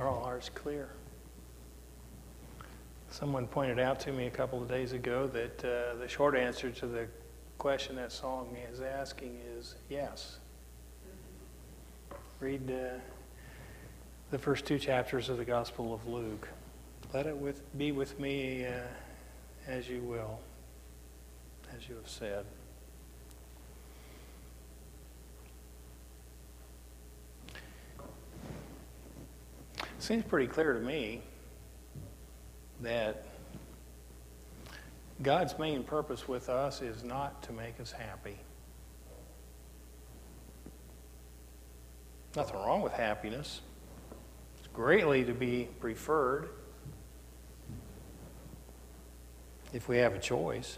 Are all hearts clear? Someone pointed out to me a couple of days ago that the short answer to the question that song is asking is yes. Read the first 2 chapters of the Gospel of Luke. Let it be with me as you will, as you have said. Seems pretty clear to me that God's main purpose with us is not to make us happy. Nothing wrong with happiness. It's greatly to be preferred if we have a choice.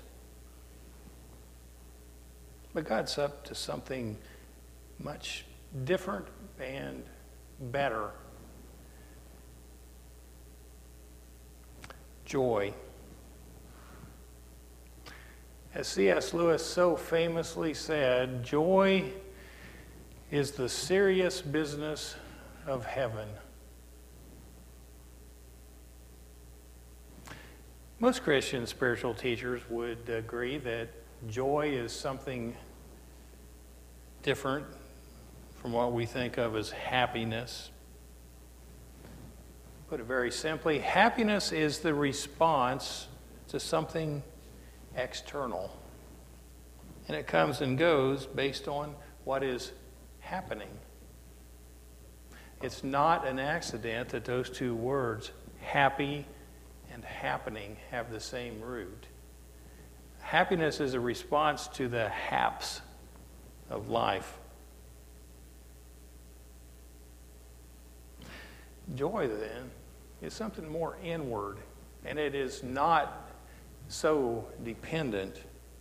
But God's up to something much different and better. Joy. As C.S. Lewis so famously said, joy is the serious business of heaven. Most Christian spiritual teachers would agree that joy is something different from what we think of as happiness. Put it very simply, happiness is the response to something external. And it comes and goes based on what is happening. It's not an accident that those 2 words, happy and happening, have the same root. Happiness is a response to the haps of life. Joy, then, is something more inward, and it is not so dependent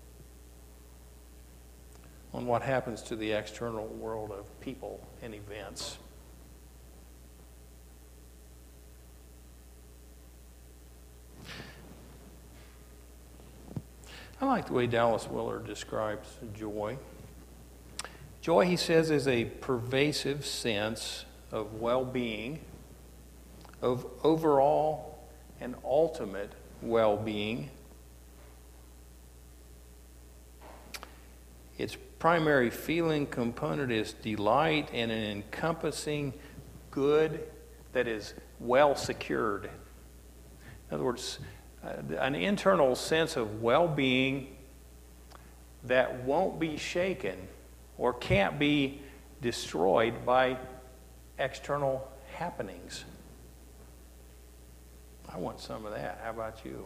on what happens to the external world of people and events. I like the way Dallas Willard describes joy. Joy, he says, is a pervasive sense of well-being, of overall and ultimate well-being. Its primary feeling component is delight and an encompassing good that is well secured. In other words, an internal sense of well-being that won't be shaken or can't be destroyed by external happenings. I want some of that. How about you?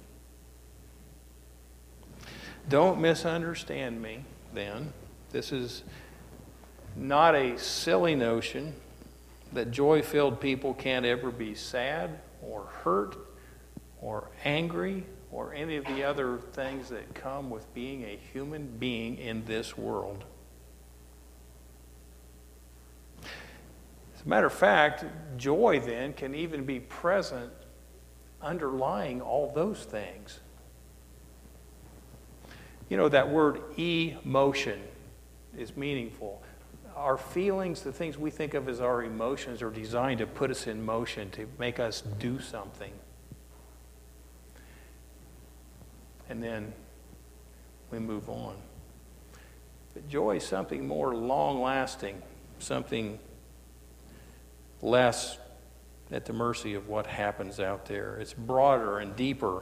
Don't misunderstand me, then. This is not a silly notion that joy-filled people can't ever be sad or hurt or angry or any of the other things that come with being a human being in this world. As a matter of fact, joy then can even be present underlying all those things. You know, that word emotion is meaningful. Our feelings, the things we think of as our emotions, are designed to put us in motion, to make us do something. And then we move on. But joy is something more long-lasting, something less at the mercy of what happens out there. It's broader and deeper.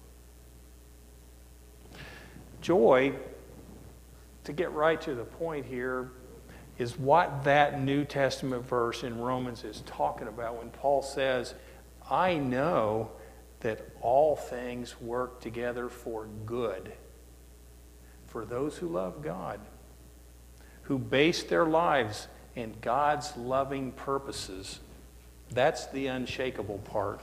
Joy, to get right to the point here, is what that New Testament verse in Romans is talking about when Paul says, I know that all things work together for good for those who love God, who base their lives in God's loving purposes. That's the unshakable part.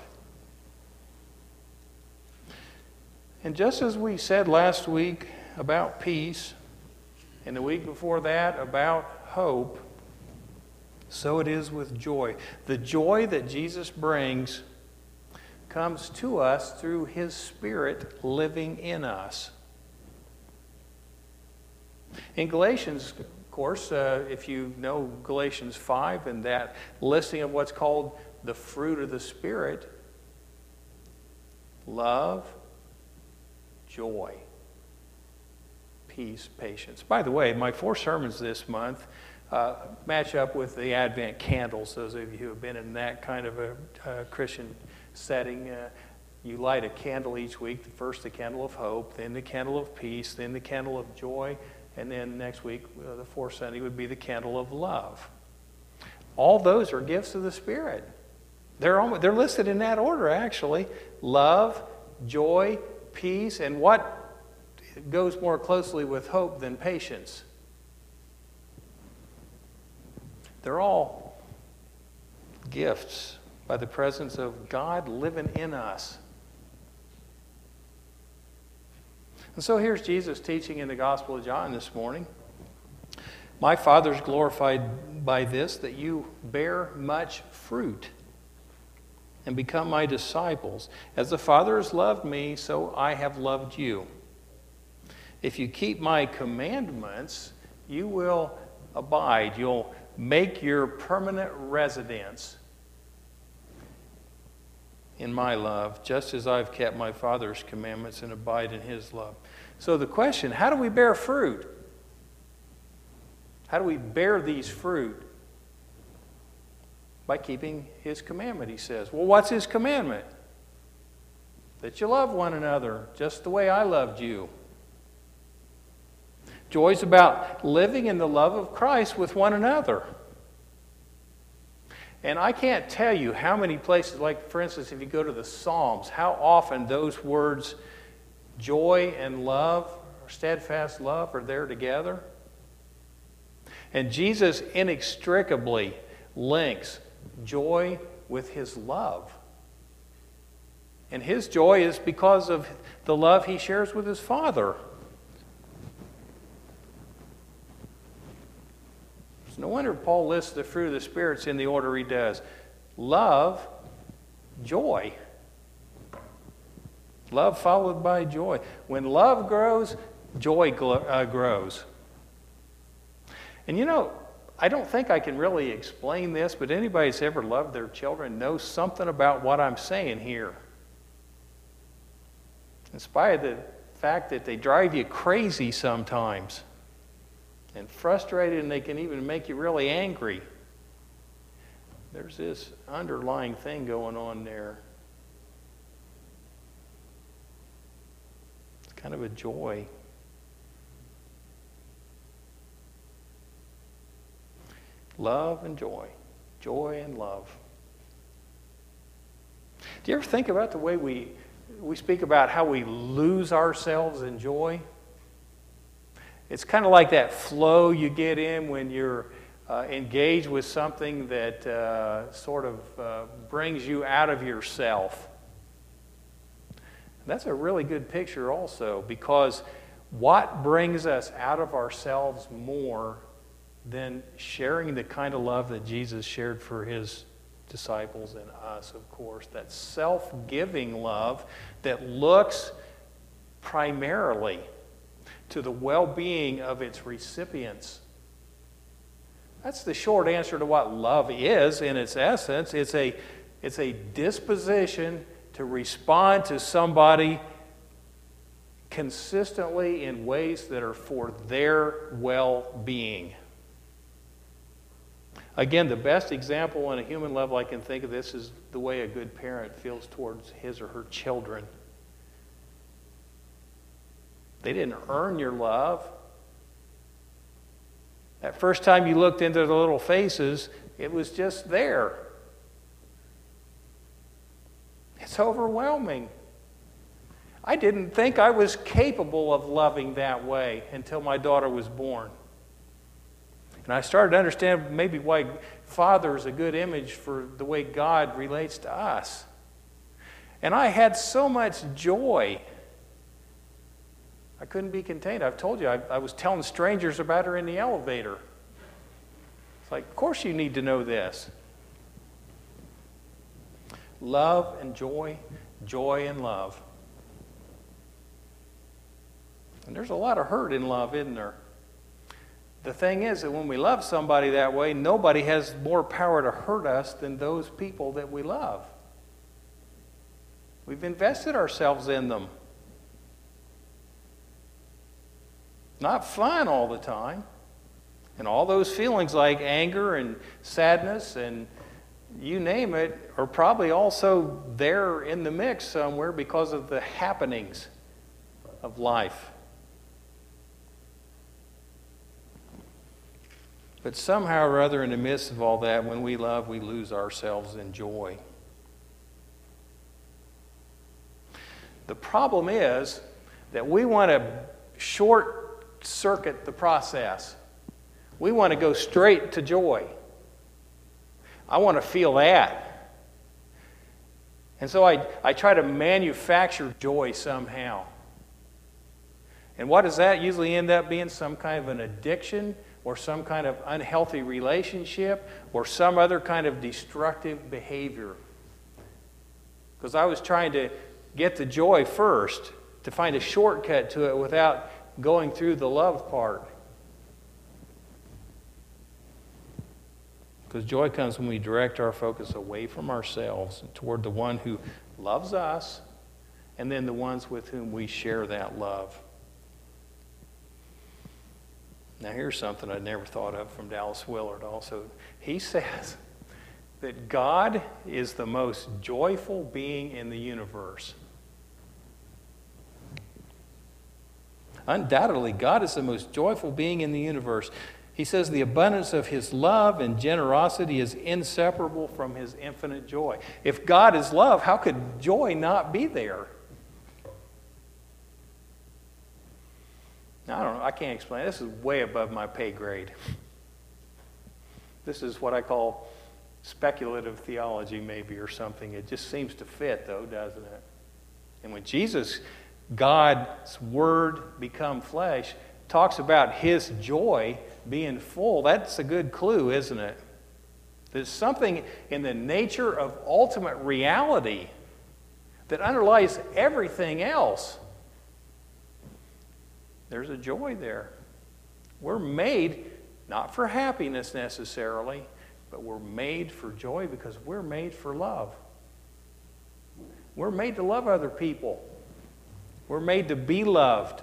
And just as we said last week about peace, and the week before that about hope, so it is with joy. The joy that Jesus brings comes to us through His Spirit living in us. In Galatians, of course, if you know Galatians 5 and that listing of what's called the fruit of the Spirit: love, joy, peace, patience. By the way, my 4 sermons this month match up with the Advent candles. Those of you who have been in that kind of a Christian setting, you light a candle each week. First the candle of hope, then the candle of peace, then the candle of joy, and then next week, the 4th Sunday, would be the candle of love. All those are gifts of the Spirit. They're listed in that order, actually. Love, joy, peace, and what goes more closely with hope than patience? They're all gifts by the presence of God living in us. And so here's Jesus teaching in the Gospel of John this morning. My Father's glorified by this, that you bear much fruit and become my disciples. As the Father has loved me, so I have loved you. If you keep my commandments, you will abide. You'll make your permanent residence in my love, just as I've kept my Father's commandments and abide in his love. So the question, how do we bear fruit? How do we bear these fruit? By keeping his commandment, he says. Well, what's his commandment? That you love one another just the way I loved you. Joy's about living in the love of Christ with one another. And I can't tell you how many places, like for instance, if you go to the Psalms, how often those words, joy and love, or steadfast love, are there together. And Jesus inextricably links joy with his love. And his joy is because of the love he shares with his Father. It's no wonder Paul lists the fruit of the spirits in the order he does. Love, joy. Love followed by joy. When love grows, joy grows. And you know, I don't think I can really explain this, but anybody that's ever loved their children knows something about what I'm saying here. In spite of the fact that they drive you crazy sometimes and frustrated, and they can even make you really angry, there's this underlying thing going on there. It's kind of a joy. Love and joy. Joy and love. Do you ever think about the way we speak about how we lose ourselves in joy? It's kind of like that flow you get in when you're engaged with something that sort of brings you out of yourself. That's a really good picture also, because what brings us out of ourselves more than sharing the kind of love that Jesus shared for his disciples and us, of course, that self-giving love that looks primarily to the well-being of its recipients. That's the short answer to what love is in its essence. It's a disposition to respond to somebody consistently in ways that are for their well-being. Again, the best example on a human level I can think of this is the way a good parent feels towards his or her children. They didn't earn your love. That first time you looked into their little faces, it was just there. It's overwhelming. I didn't think I was capable of loving that way until my daughter was born. And I started to understand maybe why Father is a good image for the way God relates to us. And I had so much joy. I couldn't be contained. I've told you, I was telling strangers about her in the elevator. It's like, of course you need to know this. Love and joy, joy and love. And there's a lot of hurt in love, isn't there? The thing is that when we love somebody that way, nobody has more power to hurt us than those people that we love. We've invested ourselves in them. Not fun all the time. And all those feelings like anger and sadness and you name it are probably also there in the mix somewhere because of the happenings of life. But somehow or other in the midst of all that, when we love, we lose ourselves in joy. The problem is that we want to short circuit the process. We want to go straight to joy. I want to feel that. And so I try to manufacture joy somehow. And what does that usually end up being? Some kind of an addiction or some kind of unhealthy relationship or some other kind of destructive behavior. Because I was trying to get the joy first, to find a shortcut to it without going through the love part. Because joy comes when we direct our focus away from ourselves and toward the one who loves us and then the ones with whom we share that love. Now here's something I'd never thought of from Dallas Willard also. He says that God is the most joyful being in the universe. Undoubtedly, God is the most joyful being in the universe. He says the abundance of his love and generosity is inseparable from his infinite joy. If God is love, how could joy not be there? Now, I don't know. I can't explain. This is way above my pay grade. This is what I call speculative theology, maybe, or something. It just seems to fit, though, doesn't it? And when Jesus, God's Word become flesh, talks about his joy being full, that's a good clue, isn't it? There's something in the nature of ultimate reality that underlies everything else. There's a joy there. We're made not for happiness necessarily, but we're made for joy because we're made for love. We're made to love other people. We're made to be loved.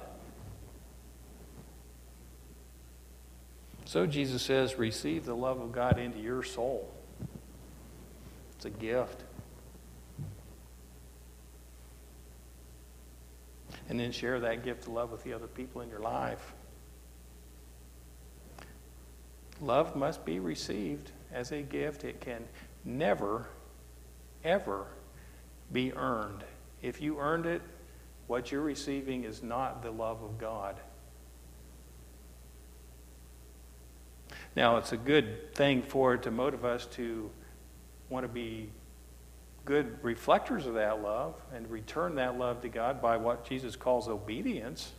So Jesus says, receive the love of God into your soul. It's a gift. And then share that gift of love with the other people in your life. Love must be received as a gift. It can never, ever be earned. If you earned it, what you're receiving is not the love of God. Now, it's a good thing for it to motivate us to want to be good reflectors of that love and return that love to God by what Jesus calls obedience.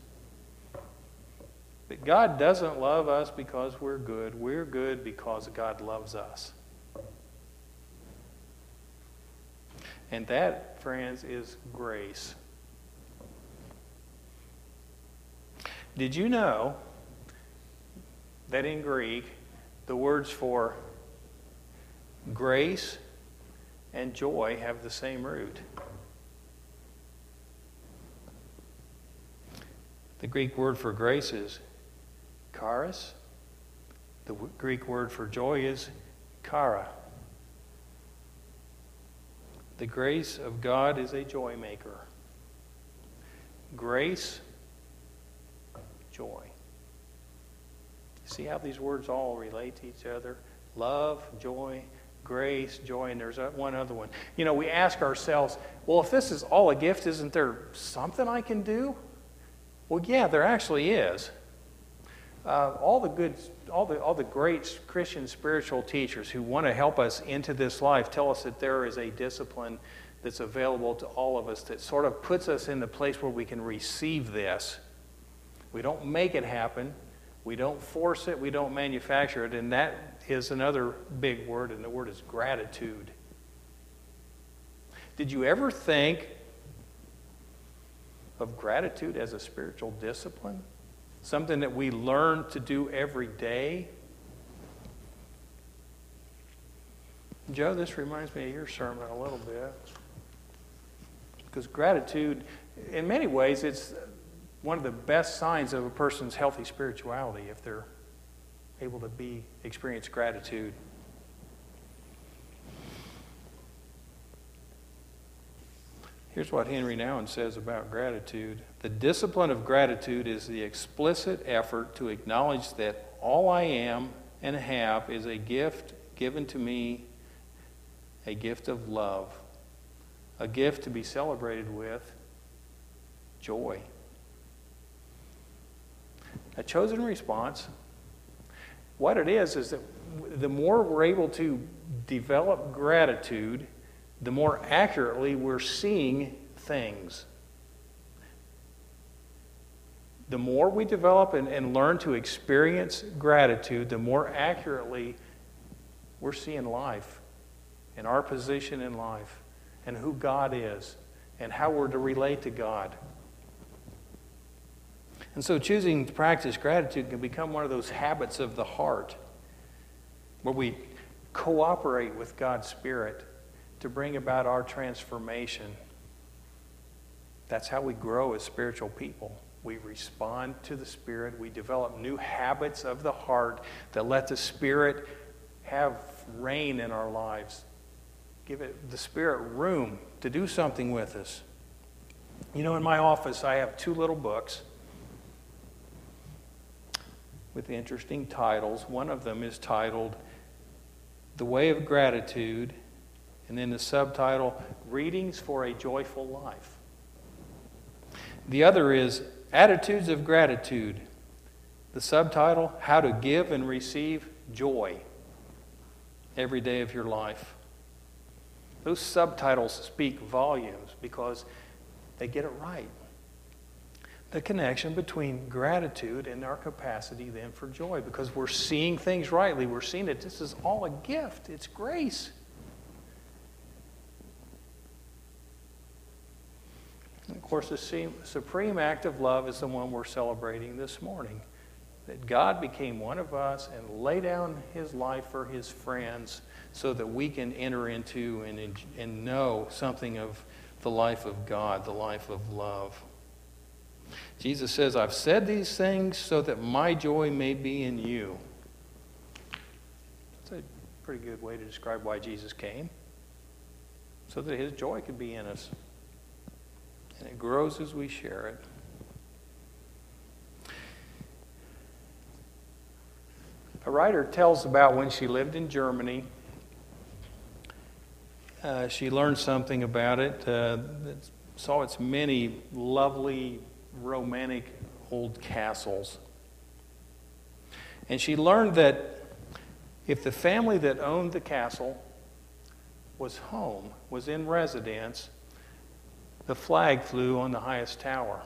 But God doesn't love us because we're good. We're good because God loves us. And that, friends, is grace. Did you know that in Greek, the words for grace and joy have the same root? The Greek word for grace is charis. The Greek word for joy is chara. The grace of God is a joy maker. Grace, joy. See how these words all relate to each other? Love, joy, grace, joy, and there's one other one. You know, we ask ourselves, well, if this is all a gift, isn't there something I can do? Well, yeah, there actually is. All the great Christian spiritual teachers who want to help us into this life tell us that there is a discipline that's available to all of us that sort of puts us in the place where we can receive this. We don't make it happen. We don't force it. We don't manufacture it. And that is another big word, and the word is gratitude. Did you ever think of gratitude as a spiritual discipline? something that we learn to do every day. Joe, this reminds me of your sermon a little bit. Because gratitude, in many ways, it's one of the best signs of a person's healthy spirituality if they're able to experience gratitude. Here's what Henry Nouwen says about gratitude. The discipline of gratitude is the explicit effort to acknowledge that all I am and have is a gift given to me, a gift of love, a gift to be celebrated with joy. A chosen response, what it is that the more we're able to develop gratitude, the more accurately we're seeing things. The more we develop and learn to experience gratitude, the more accurately we're seeing life and our position in life and who God is and how we're to relate to God. And so choosing to practice gratitude can become one of those habits of the heart where we cooperate with God's Spirit to bring about our transformation. That's how we grow as spiritual people. We respond to the Spirit. We develop new habits of the heart that let the Spirit have reign in our lives. Give the Spirit room to do something with us. You know, in my office, I have 2 little books with interesting titles. One of them is titled The Way of Gratitude, and then the subtitle, Readings for a Joyful Life. The other is Attitudes of Gratitude. The subtitle, How to Give and Receive Joy Every Day of Your Life. Those subtitles speak volumes because they get it right. The connection between gratitude and our capacity then for joy, because we're seeing things rightly. We're seeing that this is all a gift. It's grace. And of course, the supreme act of love is the one we're celebrating this morning. That God became one of us and lay down his life for his friends so that we can enter into and know something of the life of God, the life of love. Jesus says, I've said these things so that my joy may be in you. That's a pretty good way to describe why Jesus came. So that his joy could be in us. And it grows as we share it. A writer tells about when she lived in Germany. She learned something about it that saw its many lovely, romantic old castles. And she learned that if the family that owned the castle was home, was in residence, the flag flew on the highest tower.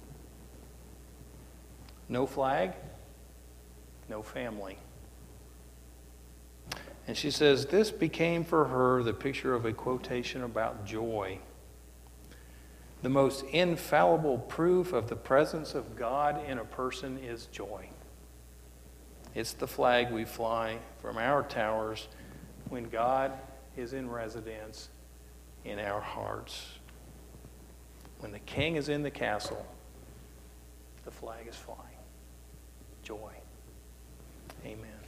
No flag, no family. And she says this became for her the picture of a quotation about joy. The most infallible proof of the presence of God in a person is joy. It's the flag we fly from our towers when God is in residence in our hearts. When the king is in the castle, the flag is flying. Joy. Amen.